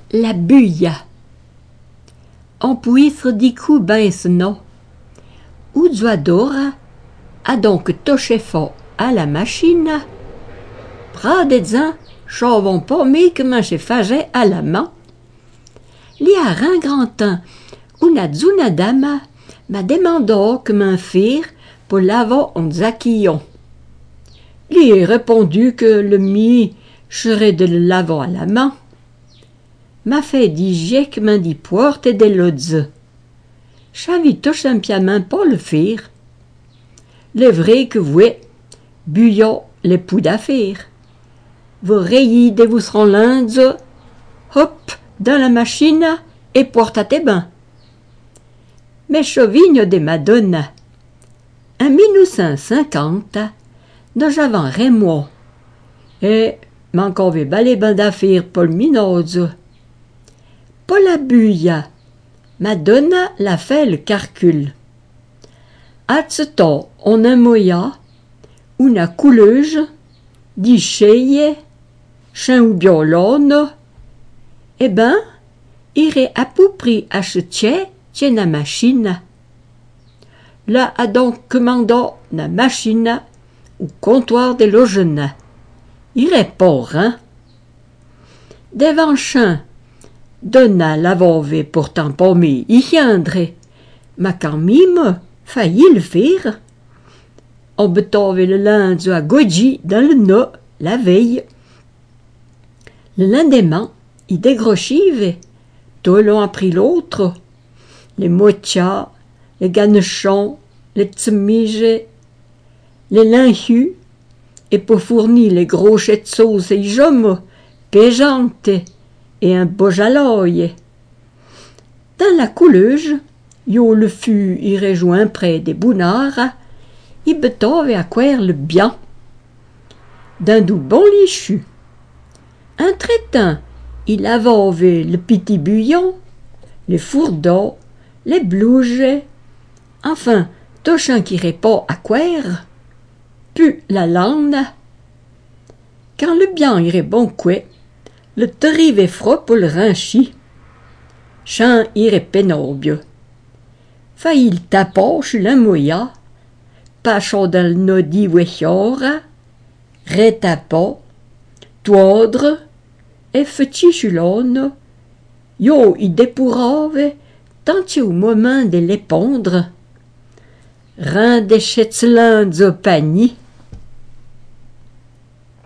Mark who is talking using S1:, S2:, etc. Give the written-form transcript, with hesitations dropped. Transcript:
S1: La buia. On puisse dicu ben ce nom. Uzuadora a donc toché fort à la machine. Pradedzin, chavon pas mais que manche fageait à la main. Li a ringrantin una zuna dama m'a demandé que m'en faire pour l'avoir en zaquillon. Li ai répondu que le mi serait de le laver à la main. M'a fait dire que m'en dit porte des lodze. J'avais tout simplement pas le faire. Le vrai que vous, bouillon les poux d'affaires. Vous rayez de vous seront l'inde, hop, dans la machine et porte à tes bains. Mais chauvignes de Madonna. En 1950, nous j'avais Rémois. Et m'encore balé bain d'affaires pour le minose. Pour la buia, Madonna l'a fait le calcul. À ce temps, on a moya, une couleuse, dix cheilles, chien ou biolone, eh ben, irait à peu près acheter la machine. Là a donc commandé la machine au comptoir des logements. Irait pas, hein? Devant chien, donna la vove pourtant pas mais y viendrait. Ma quand même, failli le faire. On betave le lundi à Goji dans le nez la veille. Le lendemain, il dégrochive, tout l'un a pris l'autre. Les mochas, les ganechons, les tsemiges, les linhus, et pour fournir les gros chets de sauce et jommes, péjantes et un beau jaloy. Dans la couleuse, yo le fut y rejoint près des bounards, il betave à cuire le bien. D'un doux bon lichu. Entretemps, il avait le petit bouillon, les fourdeaux, les blouges, enfin, tout chien qui répond à cuire, puis la lande. Quand le bien irait bon coué, le terrible froid pour le rinchi. Chien irait pénoble. Failli le tapant chez la moya, pas chaud dans le nodi ouéchora, rétapant, toidre, et petit chulone, yo y dépourave, tant au moment de l'épondre. Rein des chetzelins au panier,